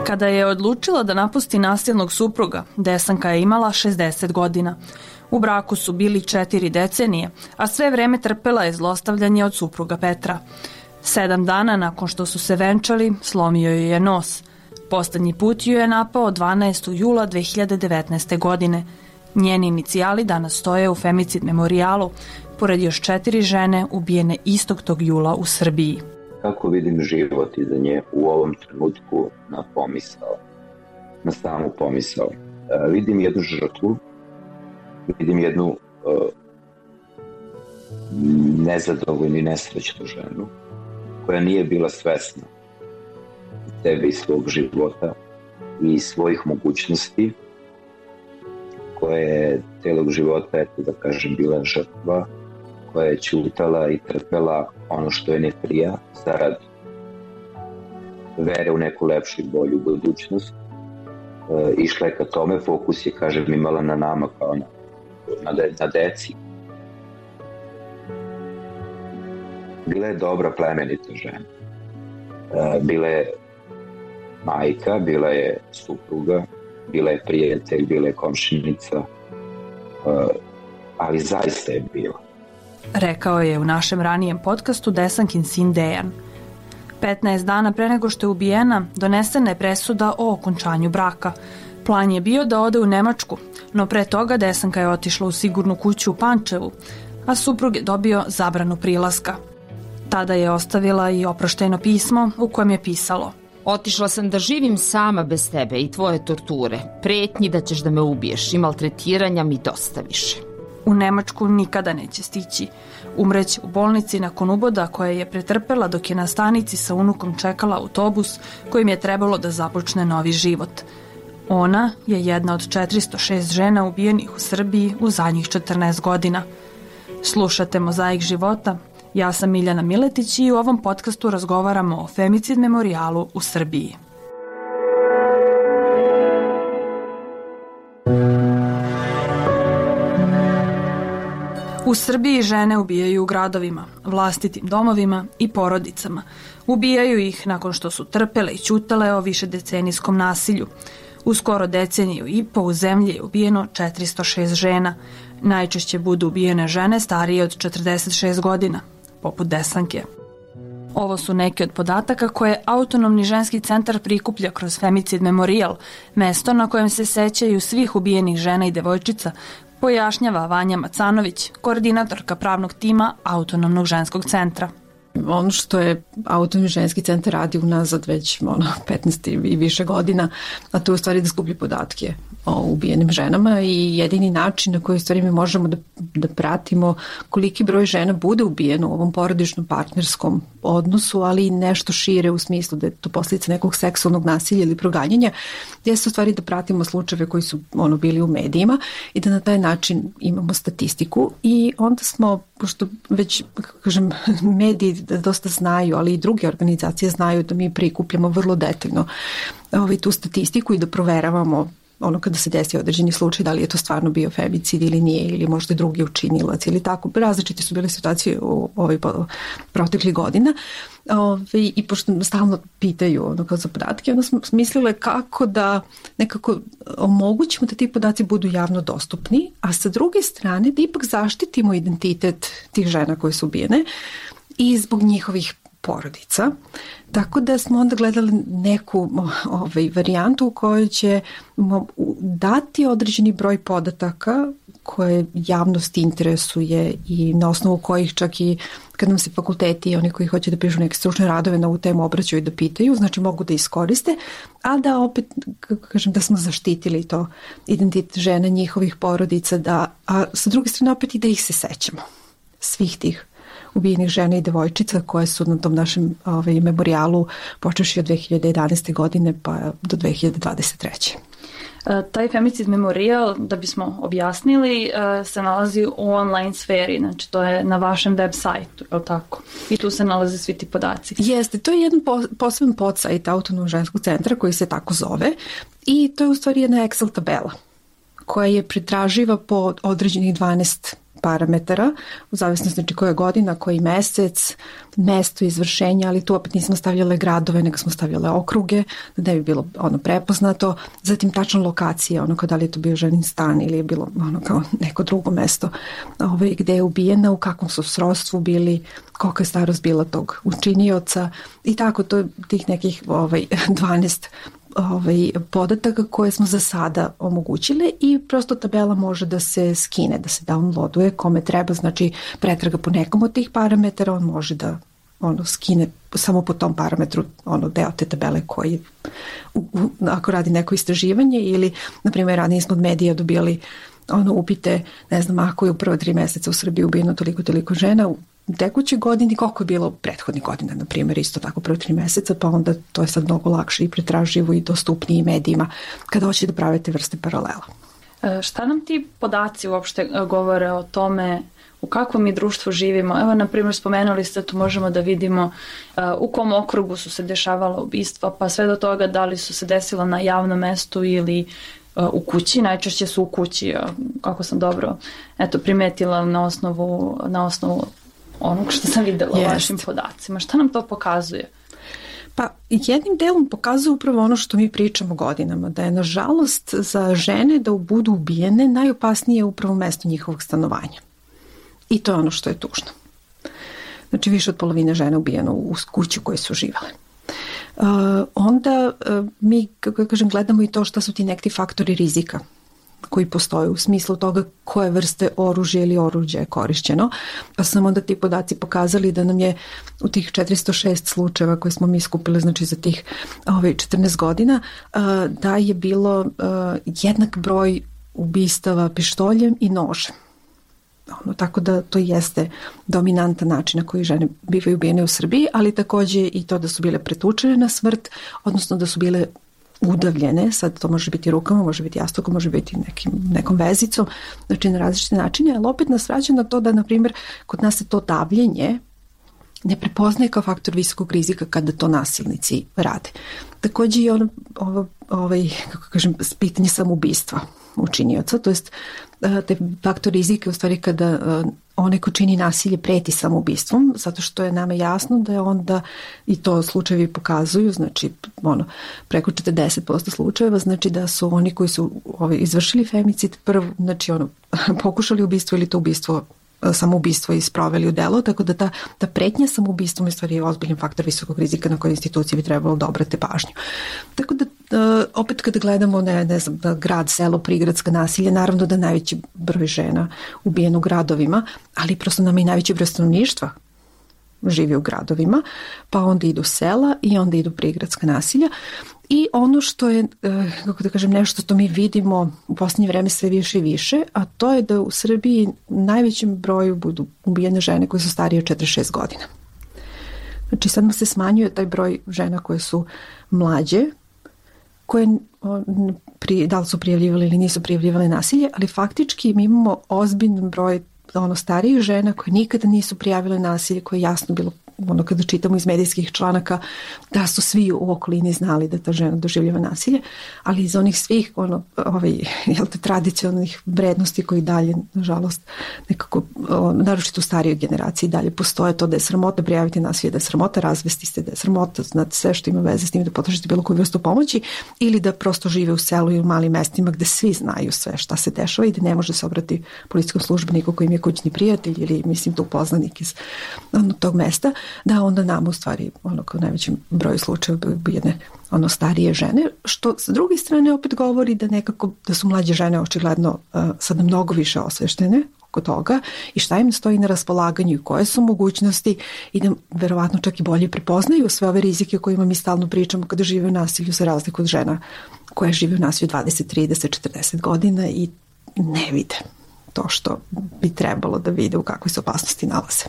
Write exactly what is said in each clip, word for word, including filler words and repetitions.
Kada je odlučila da napusti nasilnog supruga, Desanka je imala šezdeset godina. U braku su bili četiri decenije, a sve vreme trpela je zlostavljanje od supruga Petra. Sedam dana nakon što su se venčali, slomio joj je nos. Poslednji put ju je napao dvanaestog jula dve hiljade devetnaeste. godine. Njeni inicijali danas stoje u femicid memorijalu, pored još četiri žene ubijene istog tog jula u Srbiji. Kako vidim život iza nje u ovom trenutku na pomisao, na samu pomisao. E, vidim jednu žrtvu, vidim jednu e, nezadovoljnu i nesrećnu ženu koja nije bila svesna sebe i svog života i svojih mogućnosti, koja je celog života, eto da kažem, bila žrtva, koja je ćutala i trpela ono što je ne prija zarad vere u neku lepšu i bolju budućnost. E, išla je ka tome, fokus je, kažem, imala na nama kao na, na, de, na deci. Bila je dobra, plemenita žena. E, bila je majka, bila je supruga, bila je prijatelj, bila je komšinica, e, ali zaista je bila. Rekao je u našem ranijem podcastu Desankin sin Dejan. petnaest dana pre nego što je ubijena, donesena je presuda o okončanju braka. Plan je bio da ode u Nemačku, no pre toga Desanka je otišla u sigurnu kuću u Pančevu, a suprug je dobio zabranu prilaska. Tada je ostavila i oproštajno pismo u kojem je pisalo: Otišla sam da živim sama bez tebe i tvoje torture, pretnji da ćeš da me ubiješ i maltretiranja mi dosta više. U Nemačku nikada neće stići. Umreće u bolnici nakon uboda koje je pretrpela dok je na stanici sa unukom čekala autobus kojim je trebalo da započne novi život. Ona je jedna od četiristo šest žena ubijenih u Srbiji u zadnjih četrnaest godina. Slušate Mozaik života. Ja sam Miljana Miletić i u ovom podcastu razgovaramo o femicid memorijalu u Srbiji. U Srbiji žene ubijaju u gradovima, vlastitim domovima i porodicama. Ubijaju ih nakon što su trpele i ćutale o višedecenijskom nasilju. U skoro deceniju i po u zemlji je ubijeno četiristo šest žena. Najčešće budu ubijene žene starije od četrdeset šest godina, poput Desanke. Ovo su neki od podataka koje Autonomni ženski centar prikuplja kroz Femicid memorijal, mesto na kojem se sećaju svih ubijenih žena i devojčica, pojašnjava Vanja Macanović, koordinatorka pravnog tima Autonomnog ženskog centra. Ono što je Autonomni ženski centar radi unazad već ono, petnaest i više godina, a to je u stvari da skuplja podatke o ubijenim ženama i jedini način na koji u stvari mi možemo da, da pratimo koliki broj žena bude ubijeno u ovom porodičnom partnerskom odnosu, ali i nešto šire u smislu da je to posljedica nekog seksualnog nasilja ili proganjanja, gdje se u stvari da pratimo slučajeve koji su ono bili u medijima i da na taj način imamo statistiku i onda smo, pošto već, kako kažem, mediji da dosta znaju, ali i druge organizacije znaju da mi prikupljamo vrlo detaljno ovaj, tu statistiku i da proveravamo ono kada se desi određeni slučaj, da li je to stvarno bio femicid ili nije, ili možda drugi učinilac ili tako. Različite su bile situacije u ovoj proteklih godina. Ove, i pošto stalno pitaju ono kao za podatke, onda smo mislile kako da nekako omogućimo da ti podaci budu javno dostupni, a sa druge strane da ipak zaštitimo identitet tih žena koje su ubijene i zbog njihovih porodica. Tako da smo onda gledali neku ovaj, varijantu u kojoj će dati određeni broj podataka koje javnost interesuje i na osnovu kojih čak i kad nam se fakulteti i oni koji hoće da pišu neke stručne radove na ovu temu obraćaju da pitaju, znači mogu da iskoriste, a da opet, kako kažem, da smo zaštitili to identitet žena, njihovih porodica, da, a sa druge strane opet i da ih se sećamo, svih tih ubijenih žena i devojčica koje su na tom našem ovaj, memorijalu počeši od dve hiljade jedanaeste. godine pa do dve hiljade dvadeset treće. Taj femicid memorijal, da bismo objasnili, se nalazi u online sferi, znači to je na vašem web sajtu, je li tako? I tu se nalaze svi ti podaci. Jeste, to je jedan poseban podsajt Autonomnog ženskog centra koji se tako zove i to je u stvari jedna Excel tabela koja je pretraživa po određenih dvanaest parametara, u zavisnosti znači koja godina, koji mesec, mesto izvršenja, ali tu opet nismo stavljale gradove, nego smo stavljale okruge, da ne bi bilo ono prepoznato, zatim tačno lokacija, ono kao da li je to bio ženin stan ili je bilo ono kao neko drugo mesto ovaj, gde je ubijena, u kakvom su srodstvu bili, kolika je starost bila tog učinioca i tako, to je tih nekih ovaj, dvanaest ovaj, podataka koje smo za sada omogućile i prosto tabela može da se skine, da se downloaduje kome treba, znači pretraga po nekom od tih parametara, on može da ono skine samo po tom parametru ono deo te tabele koji u, u, ako radi neko istraživanje ili na primjer ranije smo od medija dobijali ono upite, ne znam, ako je u prve tri meseca u Srbiji ubijeno toliko toliko žena u tekućoj godini, koliko je bilo prethodnih godina, na primjer, isto tako prve tri meseca, pa onda to je sad mnogo lakše i pretraživo i dostupnije medijima kada hoće da prave te vrste paralela. E, šta nam ti podaci uopšte govore o tome u kakvom mi društvu živimo? Evo, na primjer, spomenuli ste, tu možemo da vidimo uh, u kom okrugu su se dešavala ubistva, pa sve do toga da li su se desila na javnom mestu ili uh, u kući, najčešće su u kući, uh, kako sam dobro eto, primetila na osnovu, na osnovu onog što sam videla u vašim podacima. Šta nam to pokazuje? Pa jednim delom pokazuje upravo ono što mi pričamo godinama, da je nažalost za žene da budu ubijene najopasnije upravo mesto njihovog stanovanja. I to je ono što je tužno. Znači više od polovine žena ubijeno u kući u kojoj su živale. Uh, onda uh, mi, kako kažem, gledamo i to šta su ti neki faktori rizika koji postoje u smislu toga koje vrste oružja ili oruđa je korišćeno. Pa su nam onda ti podaci pokazali da nam je u tih četiristo šest slučajeva koje smo mi skupili, znači za tih ovaj, četrnaest godina, uh, da je bilo uh, jednak broj ubistava pištoljem i nožem. Ono, tako da to jeste dominantan način na koji žene bivaju ubijene u Srbiji, ali takođe i to da su bile pretučene na smrt, odnosno da su bile udavljene, sad to može biti rukama, može biti jastukom, može biti nekim, nekom vezicom, znači na različite načine, ali opet nas vraća na to da, na primjer, kod nas se to davljenje ne prepoznaje kao faktor visokog rizika kada to nasilnici rade. Takođe i ono, ovo, ovaj, kako kažem, pitanje samoubistva učinioca, to jest te faktor rizike u stvari kada onaj ko čini nasilje preti samoubistvom, zato što je nama jasno da je onda, i to slučajevi pokazuju, znači ono, preko četrdeset posto slučajeva, znači da su oni koji su ovaj, izvršili femicid prvo, znači ono, pokušali ubistvo ili to ubistvo samoubistvo i sproveli u delo, tako da ta, ta pretnja samoubistvom je stvari ozbiljan faktor visokog rizika na koje institucije bi trebalo da obrate pažnju. Tako da opet kada gledamo ne, ne znam, grad, selo, prigradska nasilje, naravno da najveći broj žena ubijen u gradovima, ali prosto nam i najveći broj stanovništva živi u gradovima, pa onda idu sela i onda idu prigradska nasilja. I ono što je, kako da kažem, nešto što mi vidimo u posljednje vreme sve više i više, a to je da u Srbiji najvećem broju budu ubijene žene koje su starije od četrdeset šest godina. Znači sad mu se smanjuje taj broj žena koje su mlađe, koje da li su prijavljivali ili nisu prijavljivali nasilje, ali faktički mi imamo ozbiljan broj ono starijih žena koje nikada nisu prijavile nasilje, koje je jasno bilo ono kada čitamo iz medijskih članaka da su svi u okolini znali da ta žena doživljava nasilje, ali iz onih svih ono, ovaj, jel te, tradicionalnih vrednosti koji dalje, nažalost, nekako, naročito u starijoj generaciji dalje postoje to da je sramota prijaviti nasilje, da je sramota razvesti se, da je sramota znati sve što ima veze s tim, da potražite bilo koju vrstu pomoći ili da prosto žive u selu i u malim mestima gde svi znaju sve šta se dešava i da ne može se obrati policijskom službeniku koji im je kućni prijatelj ili mislim tu poznanik iz ono, tog mesta, da onda nam u stvari ono kao najvećem broju slučajeva ubijene ono starije žene, što s druge strane opet govori da nekako da su mlađe žene očigledno uh, sada mnogo više osveštene oko toga i šta im stoji na raspolaganju i koje su mogućnosti i da verovatno čak i bolje prepoznaju sve ove rizike o kojima mi stalno pričamo kada žive u nasilju za razliku od žena koje žive u nasilju dvadeset, trideset, četrdeset godina i ne vide to što bi trebalo da vide u kakvoj se opasnosti nalaze.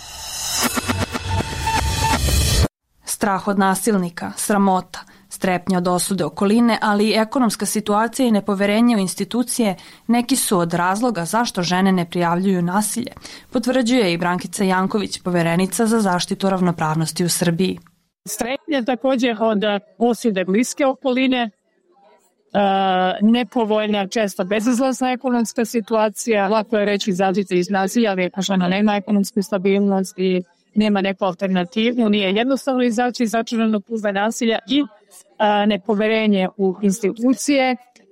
Strah od nasilnika, sramota, strepnja od osude okoline, ali i ekonomska situacija i nepoverenje u institucije neki su od razloga zašto žene ne prijavljuju nasilje, potvrđuje i Brankica Janković, poverenica za zaštitu ravnopravnosti u Srbiji. Strepnja takođe od osude bliske okoline, Uh, nepovoljna, često bezizlazna ekonomska situacija. Lako je reći izađite iz nasilja, ali žena nema ekonomsku stabilnost i nema neku alternativu, nije jednostavno izaći iz začaranog kruga nasilja i uh, nepoverenje u institucije.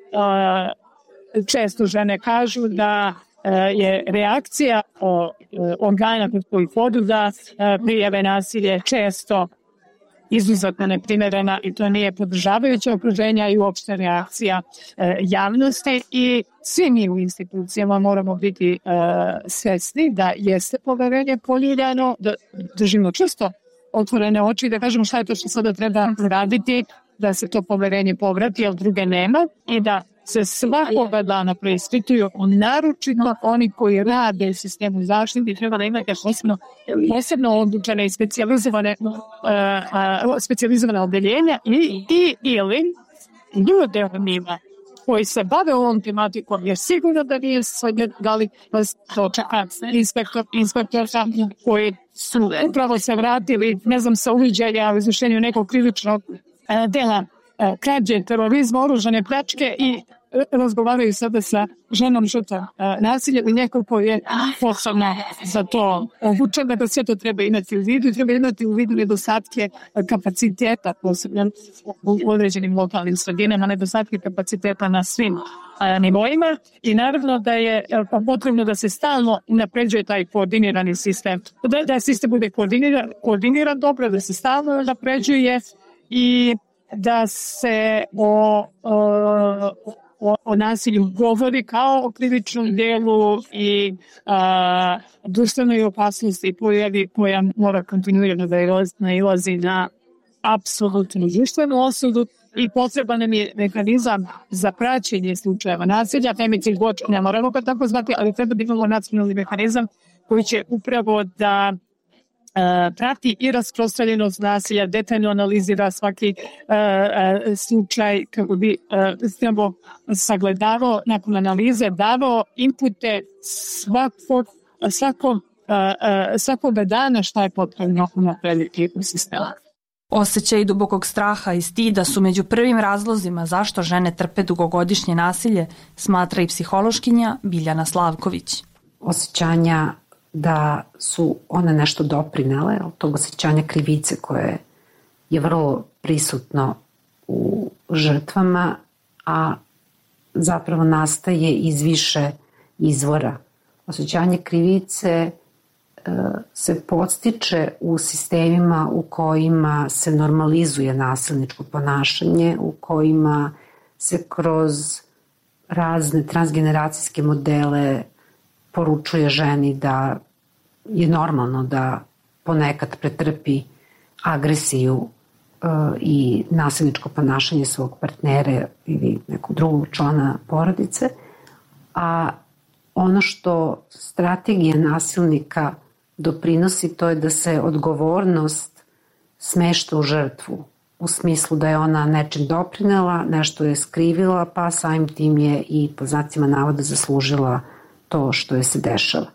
Uh, često žene kažu da uh, je reakcija o, uh, organa kod kojih vodu da uh, prijave nasilje često izuzetno neprimerena i to nije podržavajuće okruženja i uopšte reakcija e, javnosti i svi mi u institucijama moramo biti e, svesni da jeste poverenje poljuljano, da držimo često otvorene oči i da kažemo šta je to što sada treba raditi da se to poverenje povrati, jer druge nema i da se svakoga dana preispituju, naročito oni koji rade u sistemu zaštite, treba da imate posebno, posebno odlučene i specijalizovane, uh, uh, specijalizovane odeljenja i, i ili ljude u njima koji se bave ovom tematikom, jer sigurno da nije sve, da li vas to čeka inspektor, inspektor koji su upravo se vratili, ne znam, sa uviđenja u izvršenju nekog krivičnog uh, dela uh, krađe, terorizma, oružane pljačke i razgovaraju sada sa ženom žrtvom nasilja i neko ko je posebno za to obučena, da sve to treba imati u vidu i treba imati u vidu nedostatke kapaciteta, posebno u određenim lokalnim sredinama, nedostatke kapaciteta na svim a, nivoima i naravno da je potrebno da se stalno unapređuje taj koordinirani sistem. Da, da sistem bude koordiniran, koordiniran dobro, da se stalno unapređuje i da se o, o O, o nasilju govori kao o krivičnom delu i a, društvenoj opasnosti pojavi koja mora kontinuirano da nailazi na apsolutnu društvenu osudu i potreban nam je mehanizam za praćenje slučajeva nasilja, femicid watch, ne moramo ga tako zvati, ali treba da imamo nacionalni mehanizam koji će upravo da Uh, prati i rasprostranjenost nasilja, detaljno analizira svaki uh, uh, slučaj kako bi uh, sagledavao nakon analize, davao inpute svakog, svakog, uh, uh, svakog dana šta je potrebno unaprediti u sistemu. Osjećaj dubokog straha i stida su među prvim razlozima zašto žene trpe dugogodišnje nasilje, smatra i psihološkinja Biljana Slavković. Osjećanja da su one nešto doprinele, tog osjećanja krivice koje je vrlo prisutno u žrtvama, a zapravo nastaje iz više izvora. Osjećanje krivice e, se podstiče u sistemima u kojima se normalizuje nasilničko ponašanje, u kojima se kroz razne transgeneracijske modele poručuje ženi da je normalno da ponekad pretrpi agresiju uh, i nasilničko ponašanje svog partnera ili nekog drugog člana porodice, a ono što strategija nasilnika doprinosi to je da se odgovornost smešta u žrtvu, u smislu da je ona nečim doprinela, nešto je skrivila, pa samim tim je i po znacima navoda zaslužila to što je se dešava.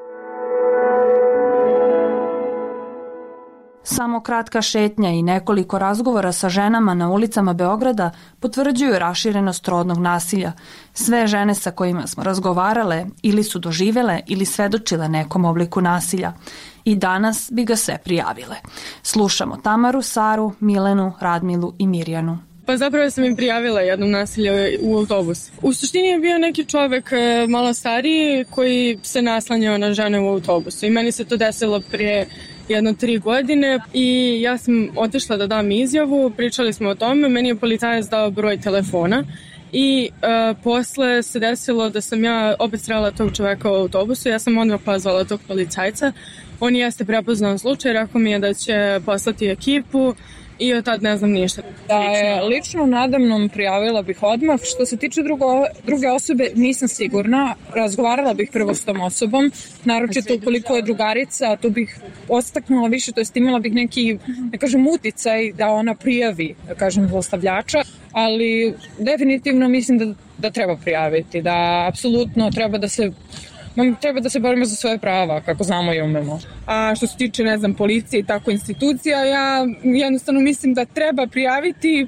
Samo kratka šetnja i nekoliko razgovora sa ženama na ulicama Beograda potvrđuju raširenost rodnog nasilja. Sve žene sa kojima smo razgovarale ili su doživele ili svedočile nekom obliku nasilja. I danas bi ga sve prijavile. Slušamo Tamaru, Saru, Milenu, Radmilu i Mirjanu. Pa zapravo sam im prijavila jednom nasilje u autobus. U suštini je bio neki čovek malo stariji koji se naslanjao na žene u autobusu i meni se to desilo prije jedno tri godine i ja sam otišla da dam izjavu, pričali smo o tome, meni je policajac dao broj telefona i uh, posle se desilo da sam ja opet srela tog čoveka u autobusu, ja sam odmah pozvala tog policajca, on jeste prepoznao slučaj, rekao mi je da će poslati ekipu i od tad ne znam ništa. Da je lično nadamnom prijavila bih odmah. Što se tiče drugo, druge osobe, nisam sigurna. Razgovarala bih prvo s tom osobom, naročito ukoliko je drugarica, to bih ostaknula više, to jest imala bih neki, ne kažem, uticaj da ona prijavi, da kažem, zlostavljača, ali definitivno mislim da, da treba prijaviti, da apsolutno treba da se treba da se borimo za svoje prava, kako znamo i umemo. A što se tiče, ne znam, policije i tako institucija, ja jednostavno mislim da treba prijaviti,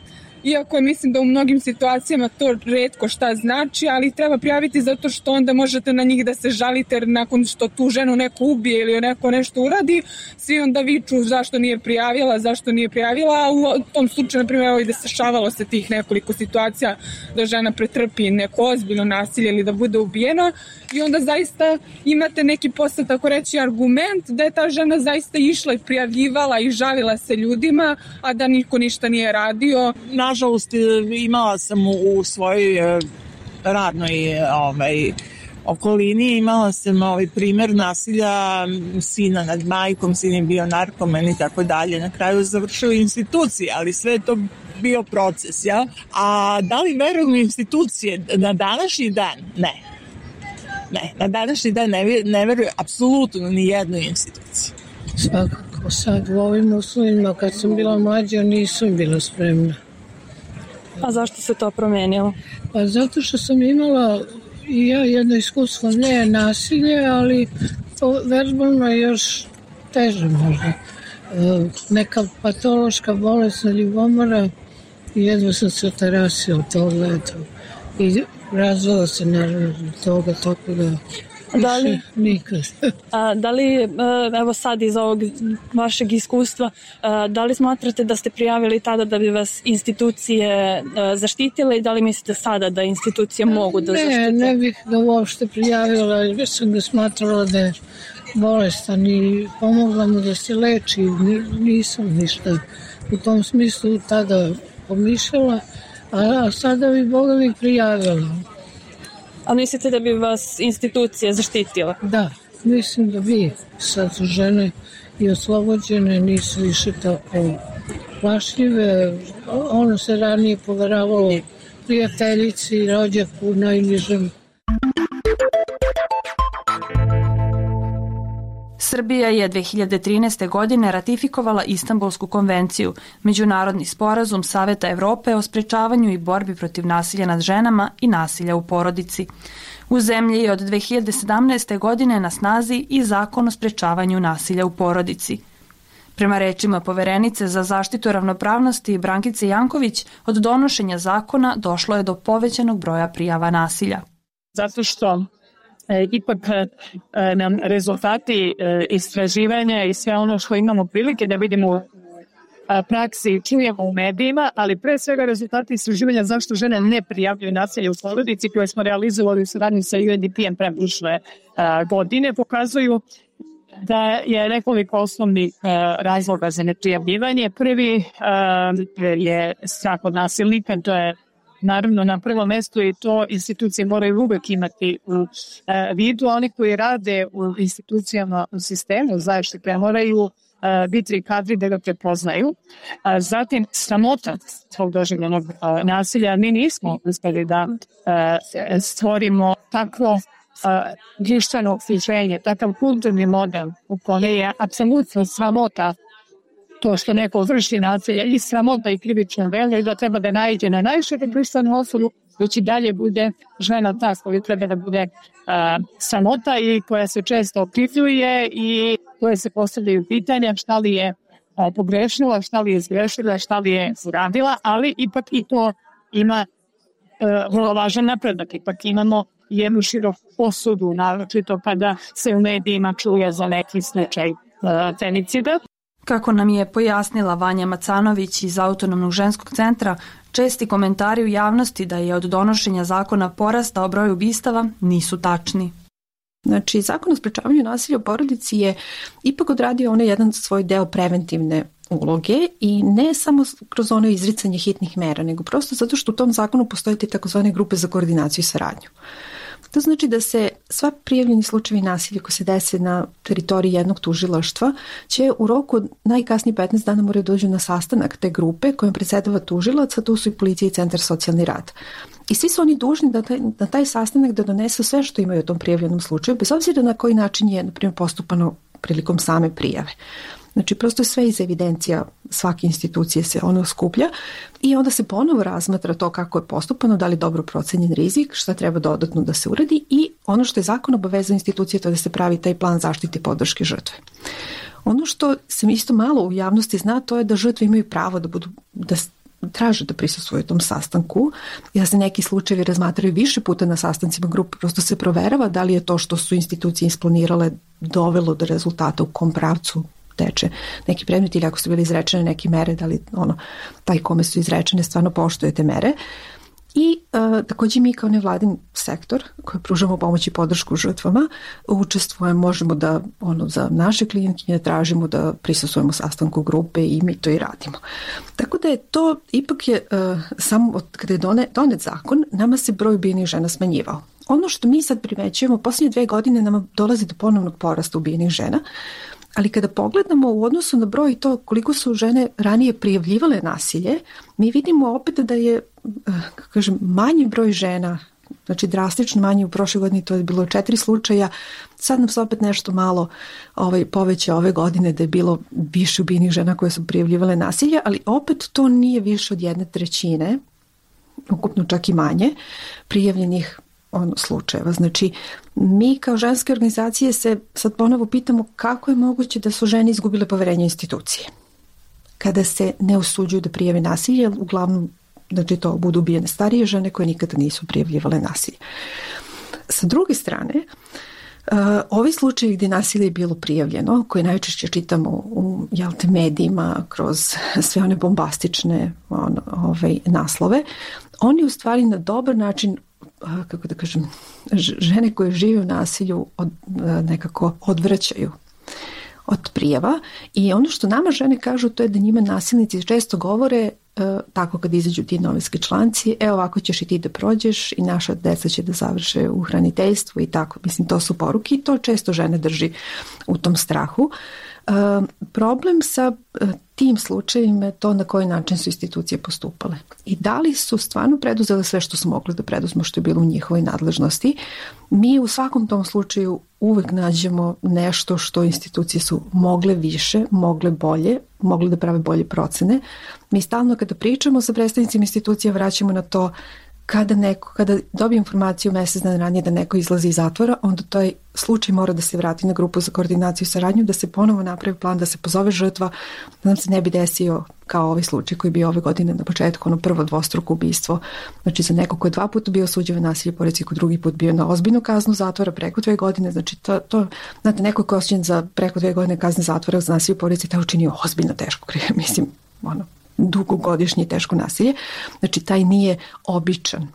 iako mislim da u mnogim situacijama to retko šta znači, ali treba prijaviti zato što onda možete na njih da se žalite, jer nakon što tu ženu neko ubije ili neko nešto uradi, svi onda viču zašto nije prijavila, zašto nije prijavila, a u tom slučaju, na primjer, da se šavalo se tih nekoliko situacija da žena pretrpi neko ozbiljno nasilje ili da bude ubijena i onda zaista imate neki posle, tako reći, argument da je ta žena zaista išla i prijavljivala i žalila se ljudima, a da niko ništa nije radio. Nažalost, imala sam u svojoj radnoj ovaj, okolini, imala sam ovaj primer nasilja sina nad majkom, sin je bio narkoman i tako dalje. Na kraju završio institucije, ali sve je to bio proces, ja? A da li verujem u institucije? Na današnji dan? Ne. Ne, na današnji dan ne, ne verujem apsolutno ni jednoj instituciji. Svakako, sad u ovim uslovima, kad sam bila mlađa, nisam bila spremna. A zašto se to promenilo? Pa zato što sam imala i ja jedno iskustvo, ne nasilje, ali to verbalno je još teže možda. Neka patološka bolesna ljubomora i jedva sam se otarasila to leto. I razvala se naravno toga, tako da da li, nikad. A, da li, evo sad iz ovog vašeg iskustva, da li smatrate da ste prijavili tada da bi vas institucije zaštitile i da li mislite sada da institucije mogu da ne, zaštite? Ne, ne bih ga uopšte prijavila, jer sam ga smatrala da je bolestan i pomogla mu da se leči. Nisam ništa u tom smislu tada pomišljala, a sada bi Boga mi prijavila. A mislite da bi vas institucije zaštitile? Da, mislim da bi. Sad su žene i oslobođene, nisu više tako plašljive. Ono se ranije poveravalo prijateljici i rođaku najnižem. Srbija je dve hiljade trinaeste. godine ratifikovala Istanbulsku konvenciju, međunarodni sporazum Saveta Evrope o sprečavanju i borbi protiv nasilja nad ženama i nasilja u porodici. U zemlji je od dve hiljade sedamnaeste. godine na snazi i Zakon o sprečavanju nasilja u porodici. Prema rečima poverenice za zaštitu ravnopravnosti Brankice Janković, od donošenja zakona došlo je do povećanog broja prijava nasilja. Zato što E, ipak e, nam rezultati e, istraživanja i sve ono što imamo prilike da vidimo u praksi i čujemo u medijima, ali pre svega rezultati istraživanja zašto žene ne prijavljuju nasilje u porodici koje smo realizovali u saradnji sa U N D P-em pre prošle godine pokazuju da je nekoliko osnovnih razloga za neprijavljivanje. Prvi je strah od nasilnika, to je naravno na prvom mestu i to institucije moraju uvek imati u e, vidu. Oni koji rade u institucijama u sistemu zaštite moraju e, biti kadri da ga prepoznaju. A, zatim sramota tog doživljenog e, nasilja. Mi nismo uspeli da e, stvorimo takvo društveno okruženje, takav kulturni model u kome je apsolutno sramota to što neko vrši nasilje i sramota i krivično delo i da treba da naiđe na najšire društvenu osudu, već i dalje bude žena ta koja treba da bude uh, sramota i koja se često okrivljuje i koje se postavljaju pitanja šta li je uh, pogrešila, šta li je zgrešila, šta li je uradila, ali ipak i to ima uh, vrlo važan napredak. Ipak imamo jednu široku osudu, naročito kada se u medijima čuje za neki slučaj uh, femicida. Kako nam je pojasnila Vanja Macanović iz Autonomnog ženskog centra, česti komentari u javnosti da je od donošenja zakona porastao broj ubistava nisu tačni. Znači, Zakon o sprečavanju nasilja u porodici je ipak odradio onaj jedan svoj deo preventivne uloge i ne samo kroz ono izricanje hitnih mera, nego prosto zato što u tom zakonu postoje te takozvane grupe za koordinaciju i saradnju. To znači da se sva prijavljeni slučajevi nasilja koji se dese na teritoriji jednog tužilaštva će u roku od najkasnije petnaest dana moraju dođu na sastanak te grupe kojom predsjedava tužilac, a tu su i policija i centar socijalni rad. I svi su oni dužni da taj, na taj sastanak da donesu sve što imaju o tom prijavljenom slučaju, bez obzira na koji način je, na primjer, postupano prilikom same prijave. Znači, prosto sve iz evidencija svake institucije se ono skuplja i onda se ponovo razmatra to kako je postupano, da li dobro procenjen rizik, šta treba dodatno da se uradi i ono što je zakon obavezao institucije to da se pravi taj plan zaštite i podrške žrtve. Ono što se isto malo u javnosti zna, to je da žrtve imaju pravo da budu, da traže da prisustvuju tom sastanku. Ja se neki slučajevi razmatraju više puta na sastancima grupe, prosto se proverava da li je to što su institucije isplanirale dovelo do rezultata, u kom pravcu teče neki predmet ili ako su bili izrečene neke mere, da li ono, taj kome su izrečene stvarno poštuje te mere. I uh, takođe mi kao nevladin sektor koji pružamo pomoć i podršku žrtvama učestvujemo, možemo da ono, za naše klijentkinje tražimo da prisustvujemo sastanku grupe i mi to i radimo. Tako da je to, ipak je uh, samo od kada je donet, donet zakon, nama se broj ubijenih žena smanjivao. Ono što mi sad primećujemo, posljednje dve godine nama dolazi do ponovnog porasta ubijenih žena, ali kada pogledamo u odnosu na broj to koliko su žene ranije prijavljivale nasilje, mi vidimo opet da je, kako kažem, manji broj žena, znači drastično manji, u prošle godini to je bilo četiri slučaja, sad nam se opet nešto malo ovaj, poveća ove godine da je bilo više ubijenih žena koje su prijavljivale nasilje, ali opet to nije više od jedne trećine, ukupno čak i manje, prijavljenih ono, slučajeva. Znači, mi kao ženske organizacije se sad ponovo pitamo kako je moguće da su žene izgubile poverenje institucije. Kada se ne usuđuju da prijave nasilje, uglavnom, znači to budu ubijene starije žene koje nikada nisu prijavljivale nasilje. Sa druge strane, uh, ovi slučajevi gdje nasilje je bilo prijavljeno, koje najčešće čitamo u jel te, medijima kroz sve one bombastične on, ovaj, naslove, oni u stvari na dobar način, kako da kažem, žene koje žive u nasilju od, nekako odvraćaju od prijava i ono što nama žene kažu to je da njima nasilnici često govore uh, tako kad izađu ti novinski članci, e ovako ćeš i ti da prođeš i naša deca će da završe u hraniteljstvu i tako, mislim to su poruke i to često žene drži u tom strahu. Uh, problem sa uh, tim slučajima je to na koji način su institucije postupale i da li su stvarno preduzele sve što su mogli da preduzmu što je bilo u njihovoj nadležnosti. Mi u svakom tom slučaju uvek nađemo nešto što institucije su mogle više, mogle bolje, mogle da prave bolje procene. Mi stalno kada pričamo sa predstavnicima institucija vraćamo na to kada neko, kada dobije informaciju mesec dana ranije da neko izlazi iz zatvora, onda taj slučaj mora da se vrati na grupu za koordinaciju i saradnju, da se ponovo napravi plan, da se pozove žrtva, da nam se ne bi desio kao ovaj slučaj koji je bio ove godine na početku, ono prvo dvostruko ubistvo. Znači za neko ko je dva puta bio osuđen na nasilje porodice, ko drugi put bio na ozbiljnu kaznu zatvora preko dve godine, znači to, to znate, neko ko je osuđen za preko dve godine kazne zatvora za nasilje porodice, taj učinio ozbiljno teško, mislim, ono, dugogodišnje teško nasilje. Znači, taj nije običan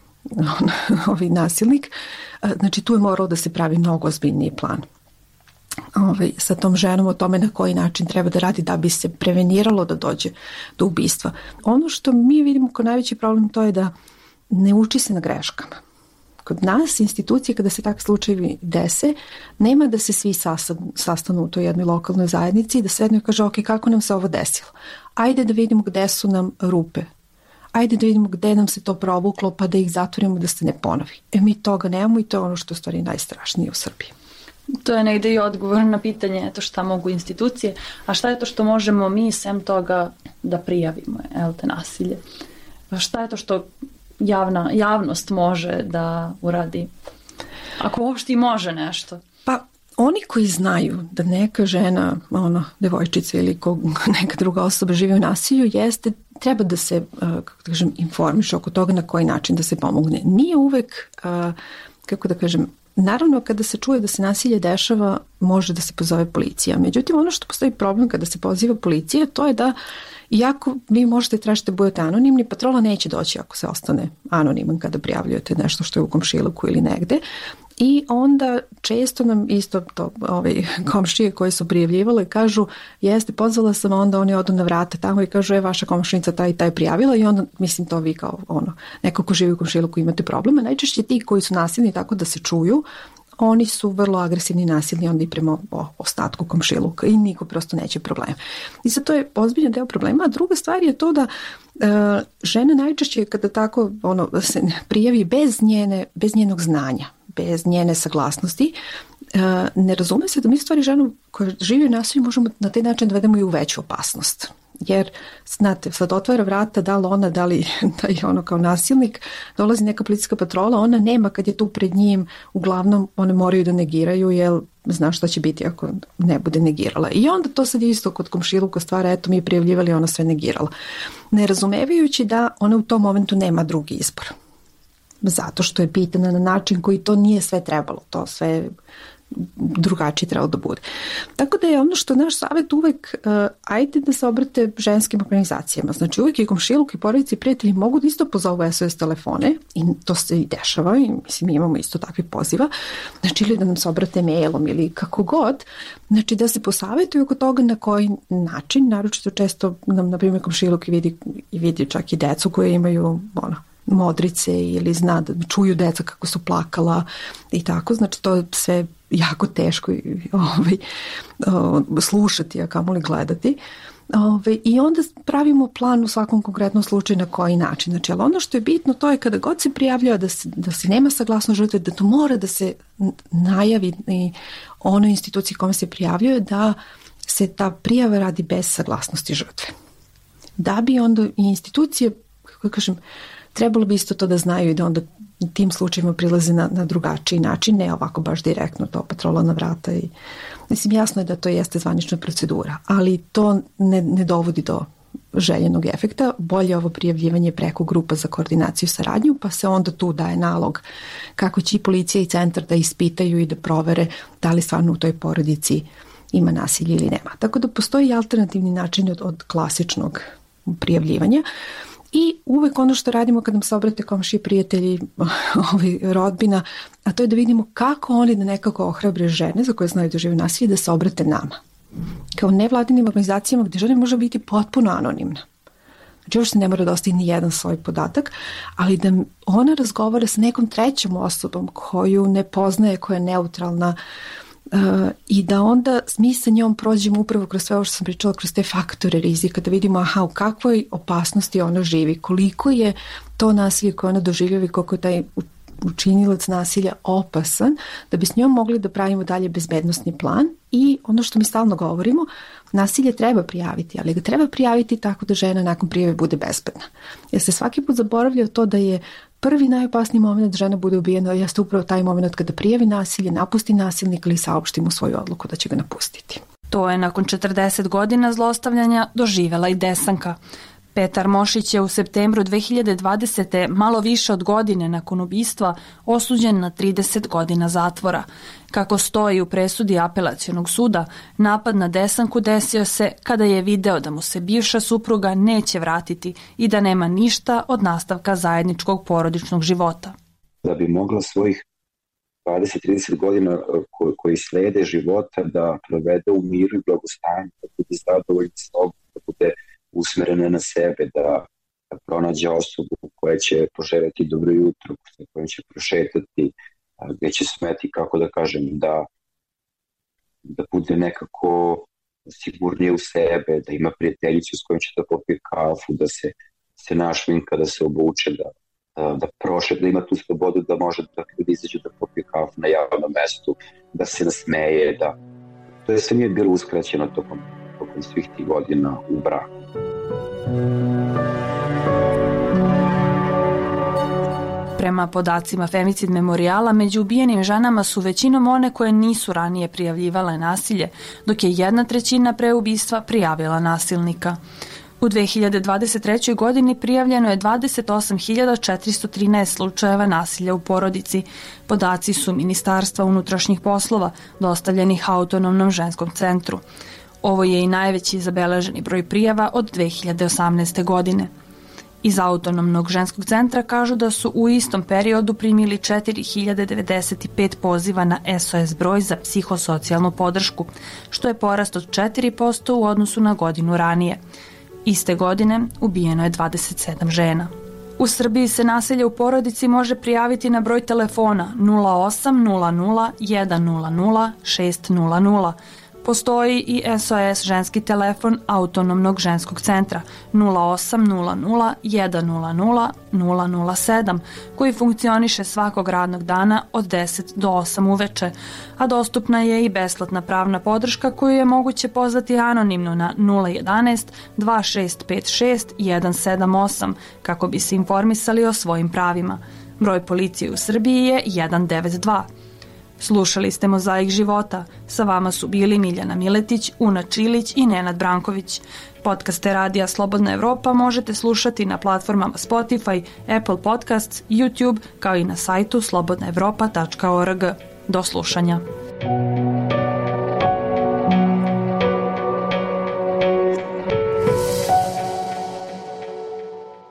ovaj nasilnik. Znači, tu je moralo da se pravi mnogo ozbiljniji plan. Ovaj, sa tom ženom o tome na koji način treba da radi da bi se preveniralo da dođe do ubistva. Ono što mi vidimo kao najveći problem to je da ne uči se na greškama. Kod nas institucije kada se takvi slučajevi dese, nema da se svi sastanu u toj jednoj lokalnoj zajednici i da sednu i kaže ok, kako nam se ovo desilo? Ajde da vidimo gde su nam rupe. Ajde da vidimo gde nam se to provuklo pa da ih zatvorimo da se ne ponovi. E mi toga nemamo i to je ono što je u stvari najstrašnije u Srbiji. To je negde i odgovor na pitanje to šta mogu institucije, a šta je to što možemo mi sem toga da prijavimo el te nasilje? Šta je to što javna, javnost može da uradi? Ako uopšte i može nešto. Pa oni koji znaju da neka žena, ono, devojčica ili kog, neka druga osoba živi u nasilju, jeste, treba da se, kako da kažem, informiše oko toga na koji način da se pomogne. Nije uvek, kako da kažem, naravno kada se čuje da se nasilje dešava, može da se pozove policija. Međutim, ono što postoji problem kada se poziva policija, to je da iako vi možete tražiti da budete anonimni, patrola neće doći ako se ostane anoniman kada prijavljujete nešto što je u komšiluku ili negde. I onda često nam isto to, ove komšije koje su prijavljivale kažu jeste, pozvala sam, onda oni odu na vrata tamo i kažu je vaša komšinica taj i taj prijavila i onda mislim to vi kao ono, neko ko živi u komšiluku imate problema. Najčešće ti koji su nasilni tako da se čuju, oni su vrlo agresivni i nasilni onda i prema ostatku komšiluka i niko prosto neće problema. I sad to je ozbiljan deo problema. A druga stvar je to da e, žena najčešće kada tako ono, se prijavi bez, njene, bez njenog znanja, bez njene saglasnosti, e, ne razume se da mi stvari ženu koja živi u nasilju možemo na taj način da vedemo i u veću opasnost. Jer, znate, sad otvara vrata, da li ona, da li da je ono kao nasilnik, dolazi neka policijska patrola, ona nema kad je tu pred njim, uglavnom one moraju da negiraju, jer zna šta će biti ako ne bude negirala. I onda to sad je isto kod komšiluka stvara, eto mi je prijavljivali, ona sve negirala. Ne razumevajući da ona u tom momentu nema drugi izbor. Zato što je pitana na način koji to nije sve trebalo, to sve drugačije trebalo da bude. Tako da je ono što naš savjet uvek, uh, ajde da se obrate ženskim organizacijama. Znači uvek i komšiluk i porodici i prijatelji mogu da isto pozovu S O S telefone i to se i dešava i mislim mi imamo isto takvi poziva. Znači ili da nam se obrate mailom ili kako god. Znači da se posavetuju oko toga na koji način, naročito često nam na primjer komšiluk i vidi, i vidi čak i decu koje imaju ono, modrice ili zna da čuju deca kako su plakala i tako. Znači to je sve jako teško ovaj, slušati, a kamoli gledati. Ovaj, I onda pravimo plan u svakom konkretnom slučaju na koji način. Znači, ali ono što je bitno to je kada god se prijavljava da se, da se nema saglasnost žrtve, da to mora da se najavi i onoj instituciji kome se prijavljuje da se ta prijava radi bez saglasnosti žrtve. Da bi onda i institucije, kako kažem, trebalo bi isto to da znaju i da onda tim slučajima prilaze na, na drugačiji način, ne ovako baš direktno to patrola na vrata. I, mislim, jasno je da to jeste zvanična procedura, ali to ne, ne dovodi do željenog efekta. Bolje je ovo prijavljivanje preko grupa za koordinaciju i saradnju, pa se onda tu daje nalog kako će i policija i centar da ispitaju i da provere da li stvarno u toj porodici ima nasilje ili nema. Tako da postoji alternativni način od, od klasičnog prijavljivanja. I uvek ono što radimo kad nam se obrate komšiji, prijatelji, ovaj, rodbina, a to je da vidimo kako oni da nekako ohrabre žene za koje znaju da žive nasilje da se obrate nama. Kao nevladinim organizacijama gde žena može biti potpuno anonimna. Znači uopšte ne mora da ostaje ni jedan svoj podatak, ali da ona razgovara sa nekom trećom osobom koju ne poznaje, koja je neutralna, Uh, i da onda mi sa njom prođemo upravo kroz sve ovo što sam pričala, kroz te faktore rizika, da vidimo aha, u kakvoj opasnosti ona živi, koliko je to nasilje koje ona doživljava i koliko je taj učinilac nasilja opasan, da bi s njom mogli da pravimo dalje bezbednosni plan. I ono što mi stalno govorimo, nasilje treba prijaviti, ali ga treba prijaviti tako da žena nakon prijave bude bezbedna. Jer se svaki put zaboravlja to da je prvi najopasniji moment da žena bude ubijena jeste upravo taj moment kada prijavi nasilje, napusti nasilnika ili saopšti mu svoju odluku da će ga napustiti. To je nakon četrdeset godina zlostavljanja doživela i Desanka. Petar Mošić je u septembru dve hiljade dvadesete. malo više od godine nakon ubistva osuđen na trideset godina zatvora. Kako stoji u presudi apelacionog suda, napad na Desanku desio se kada je video da mu se bivša supruga neće vratiti i da nema ništa od nastavka zajedničkog porodičnog života. Da bi mogla svojih dvadeset do trideset godina ko, koji slede života da provede u miru i blagostanju, da bude zadovoljna sobom, da bude usmerena na sebe, da, da pronađe osobu koja će poželjeti dobro jutro, koja će prošetati, gdje će smeti, kako da kažem, da, da bude nekako sigurnije u sebe, da ima prijateljicu s kojom će da popije kafu, da se, se našminka, da se obuče, da, da, da prošeta, da ima tu slobodu da može da, da izađe da popije kafu na javnom mestu, da se nasmeje, da to je sve nije bilo uskraćeno tokom, tokom svih tih godina u braku. Prema podacima Femicid memorijala, među ubijenim ženama su većinom one koje nisu ranije prijavljivale nasilje, dok je jedna trećina pre ubistva prijavila nasilnika. U dve hiljade dvadeset trećoj. godini prijavljeno je dvadeset osam hiljada četiristo trinaest slučajeva nasilja u porodici. Podaci su Ministarstva unutrašnjih poslova dostavljenih Autonomnom ženskom centru. Ovo je i najveći zabeleženi broj prijava od dve hiljade osamnaeste. godine. Iz Autonomnog ženskog centra kažu da su u istom periodu primili četiri hiljade devedeset pet poziva na S O S broj za psihosocijalnu podršku, što je porast od četiri posto u odnosu na godinu ranije. Iste godine ubijeno je dvadeset sedam žena. U Srbiji se nasilje u porodici može prijaviti na broj telefona nula osam nula nula jedan nula nula šest nula nula, Postoji i S O S ženski telefon Autonomnog ženskog centra nula osam nula nula jedan nula nula nula nula sedam koji funkcioniše svakog radnog dana od deset do osam uveče, a dostupna je i besplatna pravna podrška koju je moguće pozvati anonimno na nula jedanaest dva šest pet šest jedan sedam osam kako bi se informisali o svojim pravima. Broj policije u Srbiji je jedan devet dva. Slušali ste Mozaik života. Sa vama su bili Miljana Miletić, Una Čilić i Nenad Branković. Podcaste Radija Slobodna Evropa možete slušati na platformama Spotify, Apple Podcasts, YouTube, kao i na sajtu slobodna evropa tačka org. Do slušanja.